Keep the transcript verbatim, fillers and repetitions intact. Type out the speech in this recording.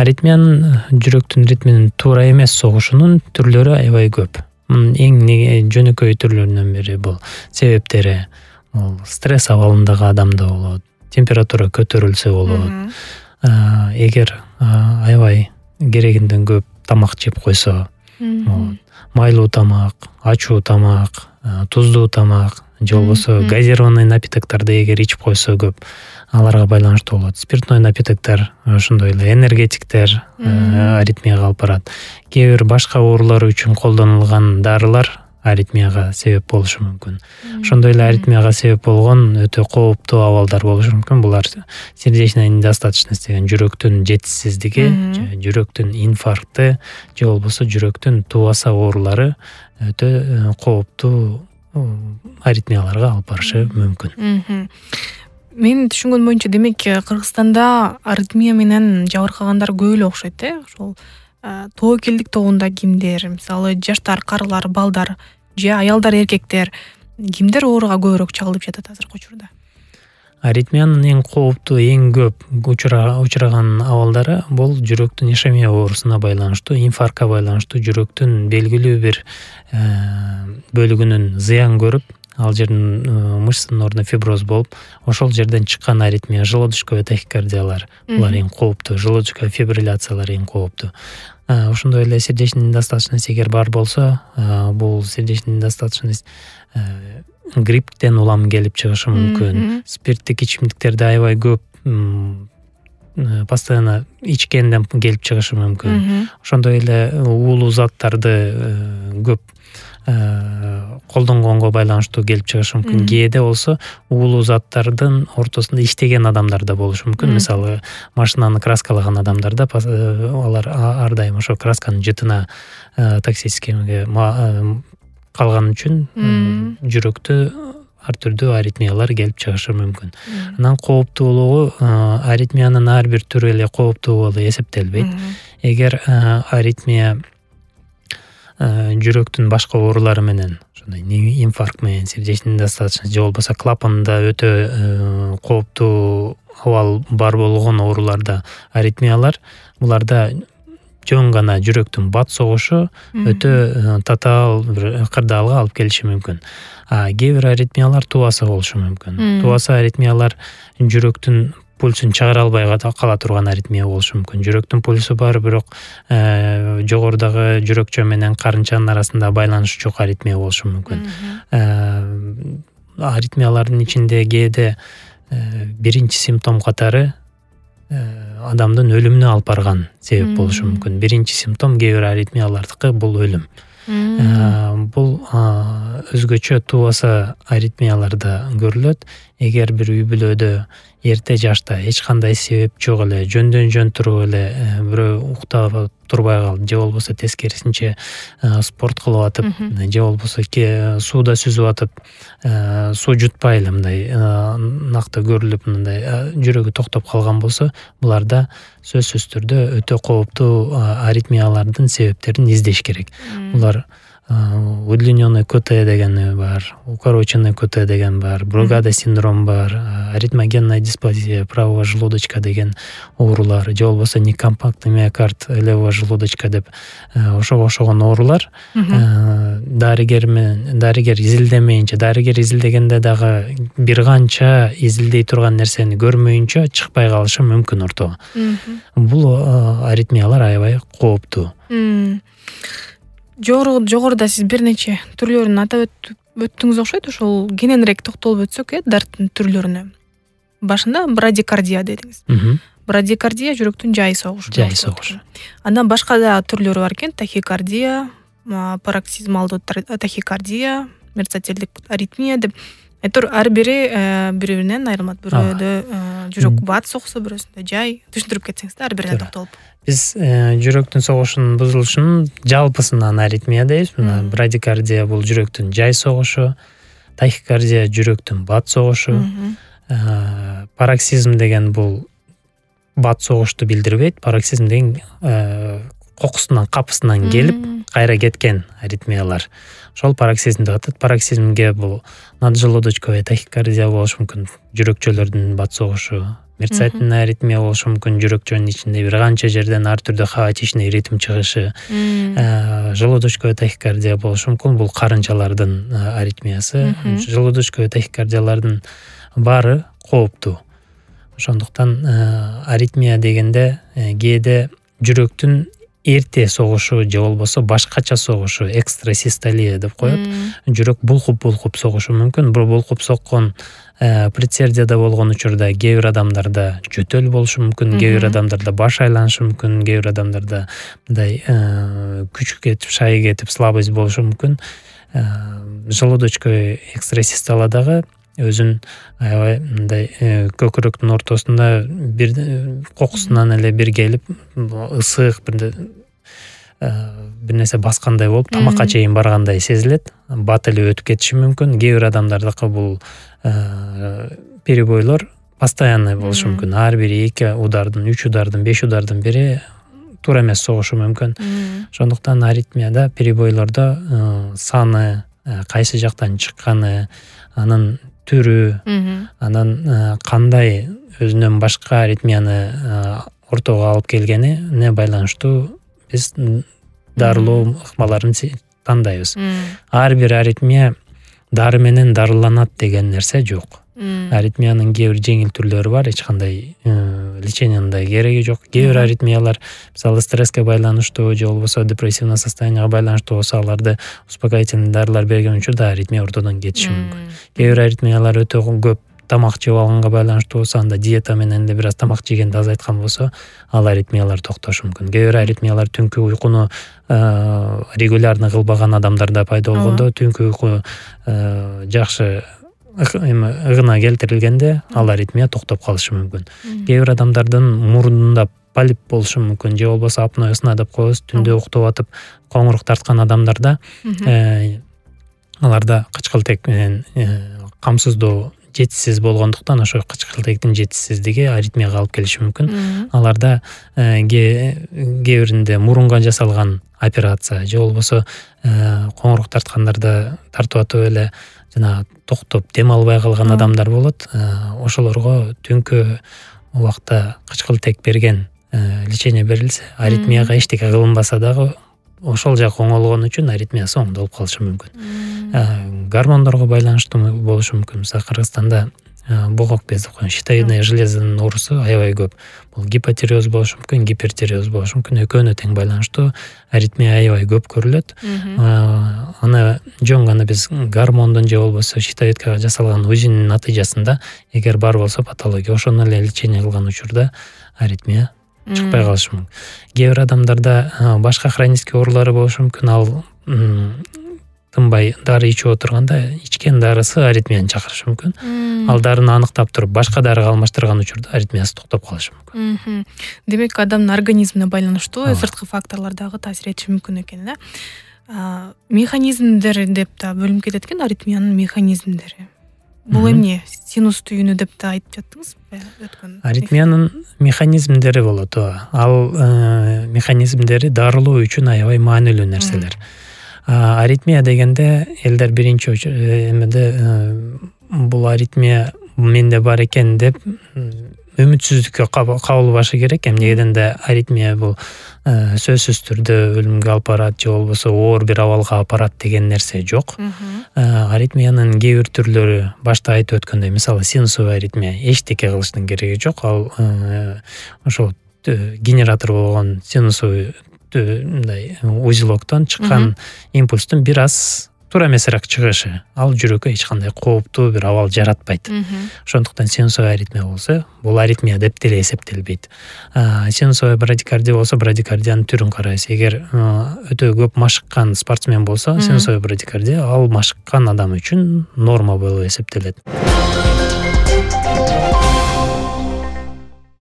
Аритмиянын жүрөктүн ритминин туура эмес согушунун түрлөрү аябай көп. Эң жөнөкөй түрлөрүнүн бири бул себептери бул стресс абалындагы адамда болот, температура көтөрүлсө болот. Эгер аябай керегинден көп тамак жеп койсо, майлуу тамак, ачуу тамак, туздуу тамак же болбосо газированный напитокторду эгер ичип койсо көп, аларга байланыштуу болот. Спиртной напитоктор, ошондой эле энергетиктер аритмияга алып барат. Кээ бир башка оорулар үчүн колдонулган дарылар аритмияга себеп болушу мүмкүн. Ошондой эле аритмияга себеп болгон өтө кооптуу абалдар болушу мүмкүн. Булар сердечная недостаточность деген жүрөктүн жетишсиздиги, жүрөктүн инфаркты же болбосо жүрөктүн тубаса оорулары өтө кооптуу аритмияларга алып барышы мүмкүн. Мен түшүнгөн боюнча, демек Кыргызстанда аритмия менен жабыркагандар көп эле окшойт, э? Ошол тобокелдик тобунда кимдер, мисалы жаштар, карылар, балдар же аялдар, эркектер кимдер ооруга көбүрөөк чагылып жатат азыркы учурда? Аритмиянын эң кооптуу, эң көп учураган абалдары бул жүрөктүн ишемия оорусуна байланыштуу, инфарктка байланыштуу, жүрөктүн белгилүү бир бөлүгүнүн зыян көрүп, ал жердин мышцанын ордуна фиброз болуп, ошол жерден чыккан аритмия, желудочковый тахикардиялар, булар эң кооптуу, желудочковый фибрилляциялар эң кооптуу. Ошондой эле сердечная недостаточность эгер бар болсо, бул сердечная недостаточность грипптен улам келип чыгышы мүмкүн. Спирттик ичимдиктерди аябай көп постоянно ичкенден келип чыгышы мүмкүн. Ошондой эле уулуу заттарды көп колдонгонго байланыштуу келип чыгышы мүмкүн. Кээде болсо уулуу заттардын ортосунда иштеген адамдар да болушу мүмкүн. Мисалы, машинаны краскалаган адамдарда алар ар дайым ошо красканын жытына токсическийге калган үчүн жүрөктө ар түрдүү аритмиялар келип чыгышы мүмкүн. Анан кооптуулугу аритмиянын ар бир түрү эле кооптуу болуп эсептелбейт. Эгер аритмия жүрөктүн башка оорулары менен, ошондой инфаркт менен, сердечная недостаточность же болбосо клапанда өтө кооптуу абал бар болгон ооруларда аритмиялар, буларда жөн гана жүрөктүн бат согушу өтө татаал бир кырдаалга алып келиши мүмкүн. А кээ бир аритмиялар тубаса болушу мүмкүн. Тубаса аритмиялар жүрөктүн пульсун чыгара албай кала турган аритмия болушу мүмкүн. Жүрөктүн пульсу бар, бирок жогорудагы жүрөкчө менен карынчанын арасында байланыш жок аритмия болушу мүмкүн. Аритмиялардын ичинде кээде биринчи симптом катары адамдын өлүмүнө алып барган себеп болушу мүмкүн. Биринчи симптом кээ бир аритмиялардыкы бул өлүм. Бул өзгөчө тубаса аритмияларда көрүлөт. Эгер бир үй бүлөдө эрте жашта эч кандай себеп жок эле, жөндөн жөн туруп эле бирөө уктап турбай калып же болбосо тескерисинче спорт кылып атып, же болбосо сууда сүзүп атып, суу жутпай эле мындай накты көрүлүп, мындай жүрөгү токтоп калган болсо, буларда сөзсүз түрдө өтө кооптуу аритмиялардын себептерин издеш керек. Булар удлинённый КТ деген бар, укороченный КТ деген бар, Брugada синдром бар, аритмогенная дисплазия правого желудочка деген оорулар, же болбосо некомпактный миокард левого желудочка деп ошого окшогон оорулар дарыгер менен дарыгер изилдемейинче, дарыгер изилдегенде дагы бир канча изилдей турган нерсени көрмөйүнчө чыкпай калышы мүмкүн ортого. Бул аритмиялар аябай кооптуу. Жогоруда сиз бир нече түрлөрүн атап өттүңүз окшойт. Ошол кененирээк токтолуп өтсөк, э, дарттын түрлөрүнө. Башында брадикардия дедиңиз. Брадикардия жүрөктүн жай согушу. Жай согушу. Андан башка да түрлөрү бар экен: тахикардия, пароксизмалдуу тахикардия, мерцательдик аритмия деп. Айтор ар бири бири-биринен айырылат. Бирөөдө жүрөк бат согсо, бирөөсүндө жай. Түшүндүрүп кетсеңиз да ар бирине токтолуп. Биз жүрөктүн согушунун бузулушунун жалпысынан аритмия дейбиз. Мына брадикардия бул жүрөктүн жай согушу, тахикардия жүрөктүн бат согушу, пароксизм деген бул бат согушту билдирбейт. Пароксизм деген кокусунан, капысынан келип кайра кеткен аритмиялар. Ошол пароксизм деп атат. Пароксизмге бул наджелудочковый тахикардия болушу мүмкүн. Жүрөкчөлөрдүн бат согушу, мерцательный аритмия болушу мүмкүн, жүрөк жөнүнүн ичинде бир канча жерден ар түрдүү хаотичный ритм чыгышы, желудочковая тахикардия болушу мүмкүн. Бул карынчалардын аритмиясы. Желудочковая тахикардиялардын баары кооптуу. Ошондуктан аритмия дегенде кээде жүрөктүн эрте согушу же болбосо башкача согушу, экстрасистолия деп коет. Жүрөк булкуп-булкуп согушу мүмкүн. Бул булкуп соккон предсердияда болгон учурда кээ бир адамдарда жөтөл болушу мүмкүн, кээ бир адамдарда баш айланышы мүмкүн, кээ бир адамдарда мындай күч кетип, шай кетип, слабость болушу мүмкүн. Желудочковый экстрасистолиядагы өзүн аябай мындай көкүрөктүн ортосунда бир кокусунан эле бир келип, ысык бир бир нерсе баскандай болуп, тамакка чейин баргандай сезилет. Бат эле өтүп кетиши мүмкүн. Кээ бир адамдардыкы бул перебойлор постоянный болушу мүмкүн. Ар бир эки удардын, үч удардын, беш удардын бири туура эмес согушу мүмкүн. Ошондуктан аритмияда, перебойлордо саны, кайсы жактан чыкканы, анын түрү, анан кандай өзүнөн башка аритмияны ортого алып келгенине байланыштуу биз дарылоо ыкмаларын тандайбыз. Ар бир аритмия дары менен дарыланат деген нерсе жок. Аритмиянын кээ бир жеңил түрлөрү бар, эч кандай лечениянын да кереги жок. Кээ бир аритмиялар, мисалы стресске байланыштуу же болбосо депрессивный состоянияга байланыштуу болсо, аларды успокоительный дарылар берген учурда аритмия ортодон кетиши мүмкүн. Кээ бир аритмиялар өтө көп тамак жеп алганга байланыштуу болсо, анда диета менен эле бир аз тамак жегенди азайткан болсо, ал аритмиялар токтошу мүмкүн. Кээ бир аритмиялар түнкү уйкуну регулярно кылбаган адамдарда пайда болгондо, түнкү уйку жакшы ыгына келтирилгенде, ал аритмия токтоп калышы мүмкүн. Кээ бир адамдардын мурунунда полип болушу мүмкүн, же болбосо апноэ сна деп коебуз, түндө уктап атып коңурук тарткан адамдарда аларда кычкылтек менен камсыздоо жетишсиз болгондуктан, ошо кычкылтектин жетишсиздиги аритмияга алып келиши мүмкүн. Аларда кээ биринде мурунга жасалган операция же болбосо коңурук тарткандарда тартып атып эле жана токтоп дем албай калган адамдар болот. Ошолорго түнкү убакта кычкылтек берген лечение берилсе, аритмияга эчтеке кылынбаса дагы ошол жак оңолгон үчүн аритмиясы оңдолуп калышы мүмкүн. Гормондорго байланыштуу болушу мүмкүн. Мисалы Кыргызстанда богок без деп коебуз, щитовидное железонун оорусу аябай көп. Бул гипотиреоз болушу мүмкүн, гипертиреоз болушу мүмкүн. Экөөнө тең байланыштуу. Аритмия аябай көп көрүлөт. Аны жөн гана биз гормондун же болбосо щитовидкага жасалган УЗИнин натыйжасында эгер бар болсо патология, ошону эле лечение кылган учурда аритмия чыкпай калышы мүмкүн. Кээ бир адамдарда башка хронический оорулары болушу мүмкүн. Ал тынбай дары ичип отурганда ичкен дарысы аритмияны чакырышы мүмкүн. Ал дарыны аныктап туруп башка дарыга алмаштырган учурда аритмиясы токтоп калышы мүмкүн. Демек, адамдын организмине байланыштуу сырткы факторлор дагы таасир этиши мүмкүн экен да. Механизмдери деп да бөлүнүп кетет экен, аритмиянын механизмдери. Бул эмне? Синус түйүнү деп да айтып жаттыңызбы өткөн? Аритмиянын механизмдери болот. Ал механизмдери дарылоо үчүн аябай маанилүү нерселер. Аритмия дегенде элдер биринчи эмеде бул аритмия менде бар экен деп үмүтсүздүккө кабылбашы керек. Эмне дегенде аритмия бул сөзсүз түрдө өлүмгө алып барат же болбосо оор бир абалга алып барат деген нерсе жок. Аритмиянын кээ бир түрлөрү башта айтып өткөндөй, мисалы синусовый аритмия эчтеке кылыштын кереги жок. Ал ошол генератор болгон синусовый мындай узелоктон чыккан импульстун бир аз туура эмесирээк чыгышы. Ал жүрөккө эч кандай кооптуу бир абал жаратпайт. Ошондуктан синусовый аритмия болсо, бул аритмия деп деле эсептелбейт. Синусовый брадикардия болсо, брадикардиянын түрүн карайбыз. Эгер өтө көп машыккан спортсмен болсо, синусовый брадикардия ал машыккан адам үчүн норма болуп эсептелет.